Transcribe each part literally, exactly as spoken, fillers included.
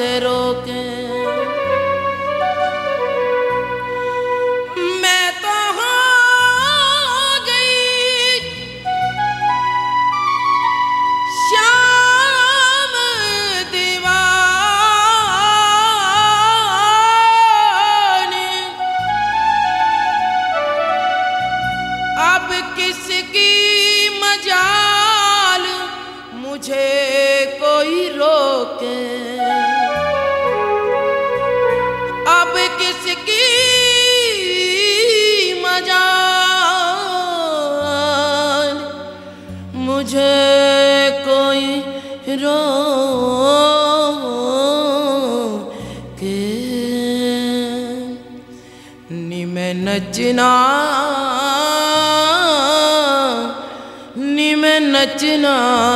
कैसे रोके। मैं तो हो गई श्याम दीवानी, अब किसकी मजाल मुझे कोई रोके। अब किसकी मजाल मुझे कोई रोके। नी मैं नचना नी मैं नचना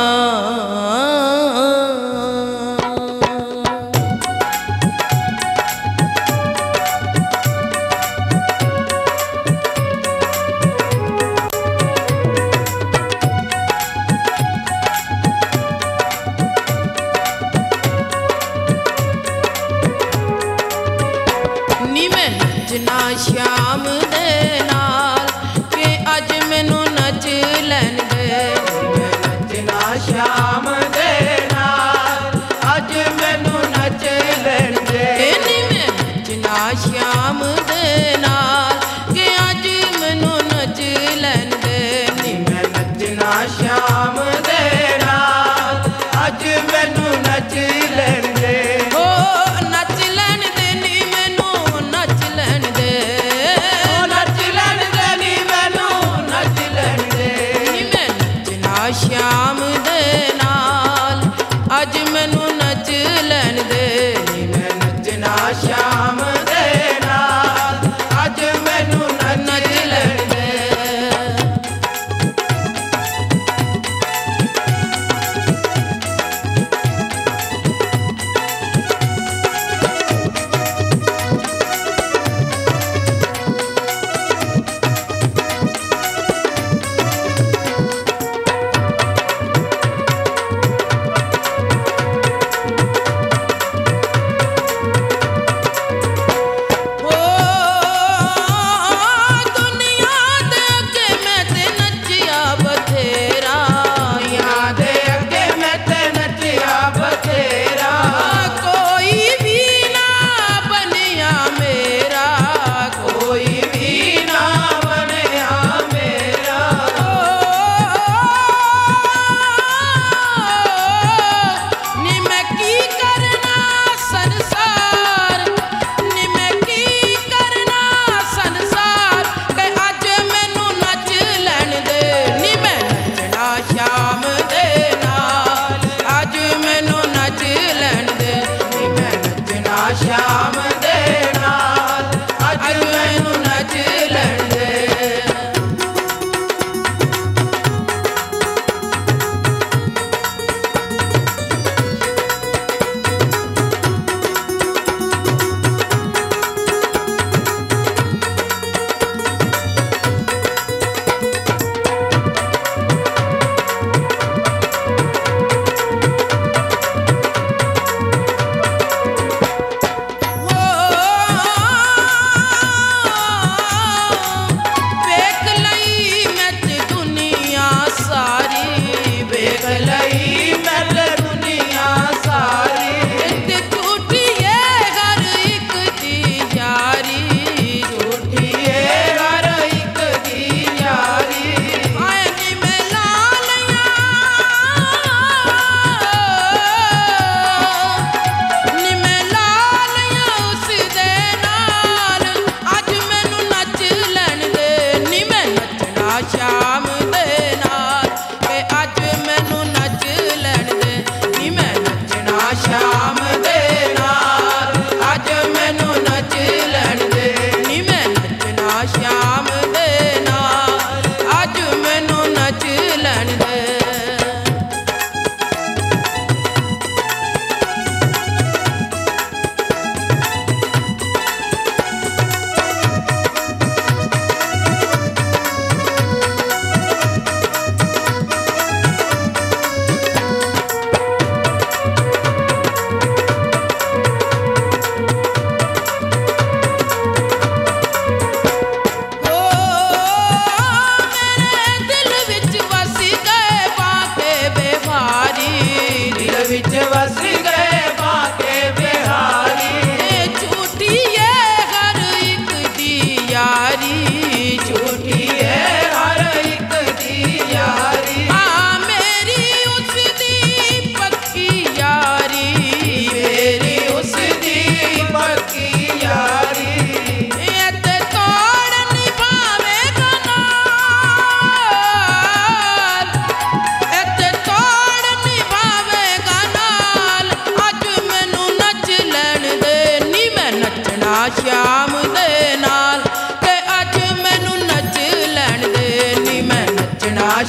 नी मैं नचना श्याम दे नाल के अज मैनू नच लैन दे। मैं नचना श्याम दे नाल अज मैनू नच लैन दे। नी मैं नचना श्याम दे नाल के अज मैनू नच लैन दे। नी मैं नचना श्याम दे नाल अज मैनू नच लैन दे। हो नच लैन दे नी मैनू नच लैन दे। नच लैन दे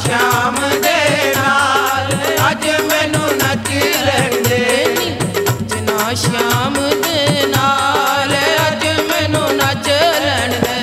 श्याम दे नाल अज मैनू नच लैण दे नचना श्याम दे नाल अज मैनू नच लैण दे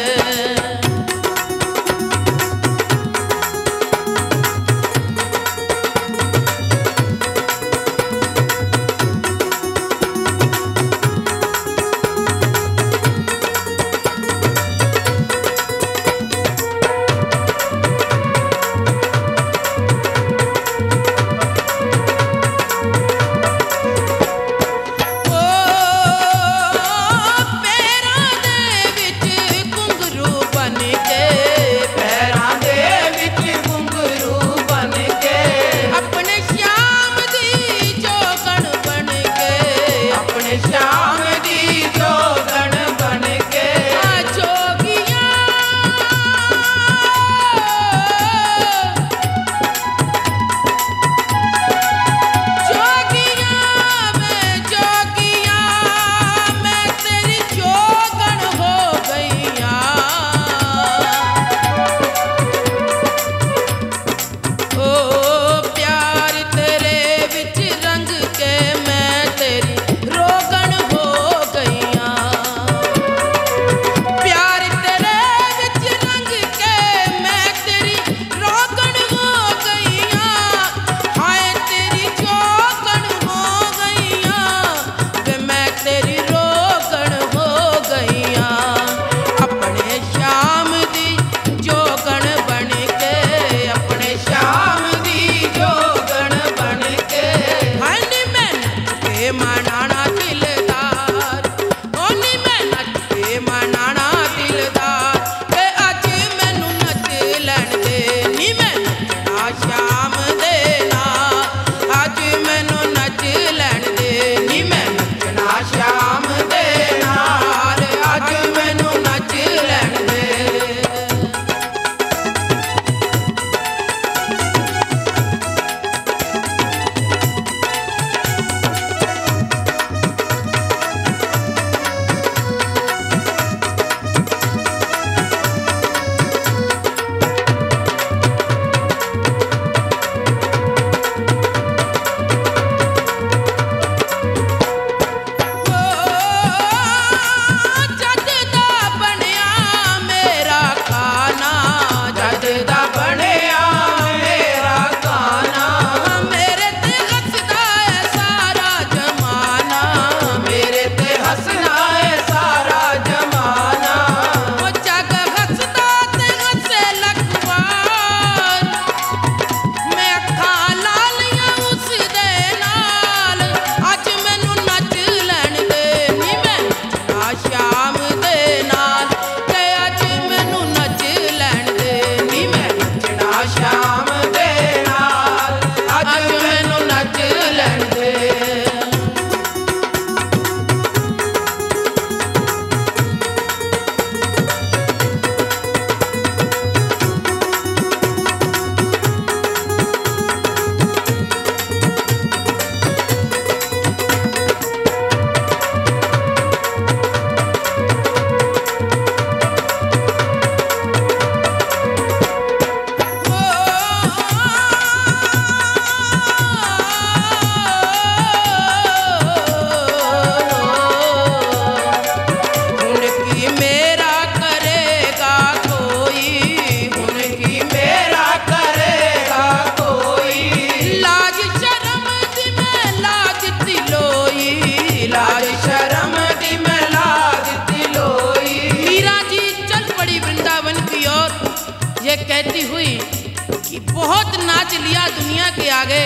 बहुत नाच लिया दुनिया के आगे,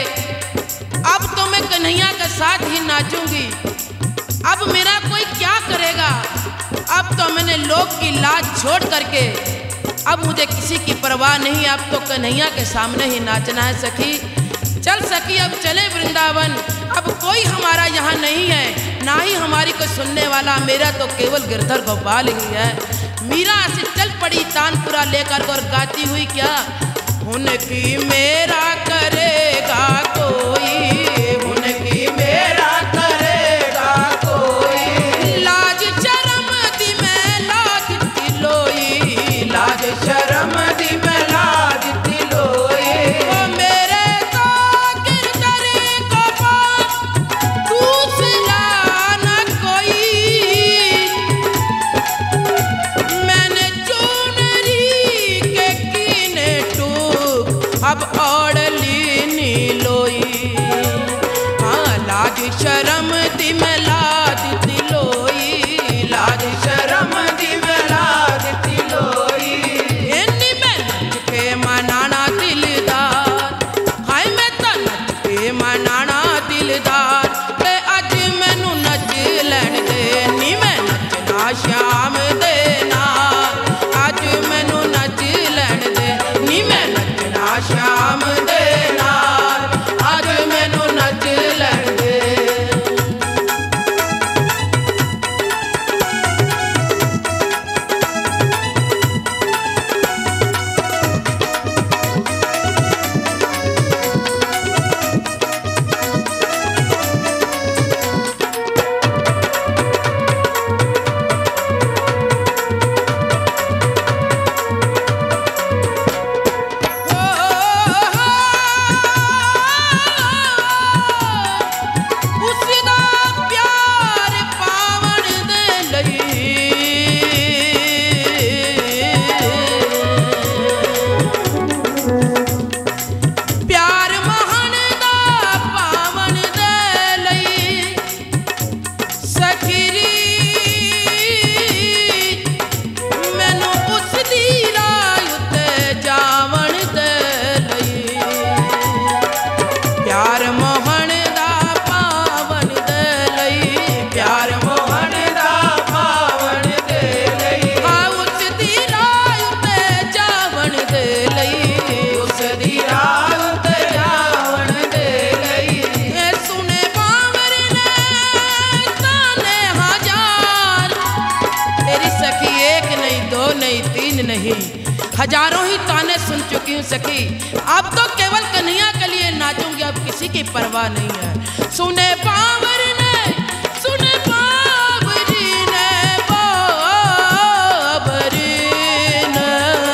अब तो मैं कन्हैया के साथ ही नाचूंगी। अब मेरा कोई क्या करेगा? अब तो मैंने लोग की लाज छोड़ करके अब मुझे किसी की परवाह नहीं, अब तो कन्हैया के सामने ही नाचना है। सखी चल सखी अब चले वृंदावन, अब कोई हमारा यहाँ नहीं है, ना ही हमारी कोई सुनने वाला, मेरा तो केवल गिरधर गोपाल ही है। मीरा से चल पड़ी तानपुरा लेकर और गाती हुई क्या, उनकी मेरा करेगा कोई, उनकी मेरा करेगा कोई, लाज शर्म दी मैं लाज दिलोई, लाज शर्म दी मैं लाज दिलोई, अब ओढ़ली नी लोई। हाँ लाज शर्म दी मैं ला दिती लोई, लाज शर्म दी मैं ला दिती लोई। इन्नी मैं नच के मनाना दिलदार, हाय मैं तो नच के मनाना दिलदार। ते अज मैनू नच लैण दे नी मैं नचना श्याम दे नाल, अज मैनू नच लैण दे नी मैं नचना श्याम दे नाल, अज मैनू नच लैण दे। उसदा प्यार पावन दे लई, प्यार महान दा पावन दे लई। सखीरी मैनू उसदी राह उत्ते जावण दे लई, प्यार मोहन दा पावन दे लई, प्यार मोहन दा पावन दे लई। हाँ उसदी राह उत्ते जावण दे लई, उसदी राह उत्ते जावण दे लई। ए सुने बावर ने ताने हजार, तेरी सखी एक नहीं दो नहीं तीन नहीं हजारों ही ताने सुन चुकी हूँ सखी। अब तो केवल कन्हैया के लिए नाचूंगी, अब किसी की परवाह नहीं है। सुने बावर ने, सुने बावरी ने, बावरी ने,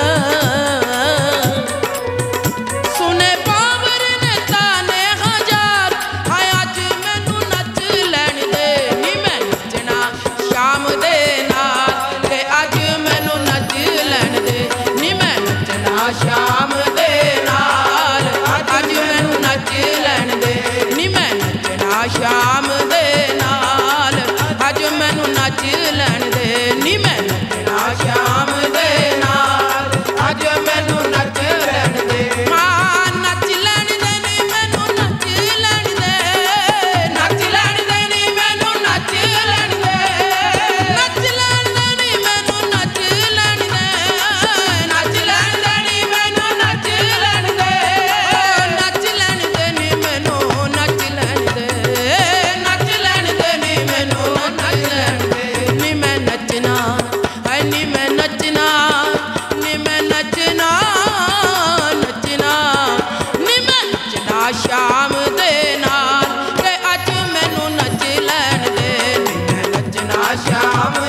सुने बावर ने ताने हजार। हाय अज मैनू नच लैण दे नी मैं नचना श्याम दे नाल, ते अज मैनू नच लैण दे नी मैं नचना श्याम दे नाल, अज मैनू नच लैण दे नी मैं नचना श्याम दे नाल, अज मैनू नच लैण दे नी मैं नचना श्याम दे नाल, अज मैनू नच लैण दे। हाँ नच लैण दे नी मैनू नच लैण दे, नच लैण दे नी मैनू नच लैण दे, नच लैण दे नी मैनू नच लैण दे, नच लैण दे नी मैनू नच लैण दे, नच लैण दे नी मैनू नच लैण दे, नच लैण दे नी मैनू नच लैण दे नी मैं नचना, हाय नी मैं नचना, नी मैं नचना, नचना नी मैं नचना श्याम दे नाल, ते अज मैनू नच लैण दे नी मैं नचना श्याम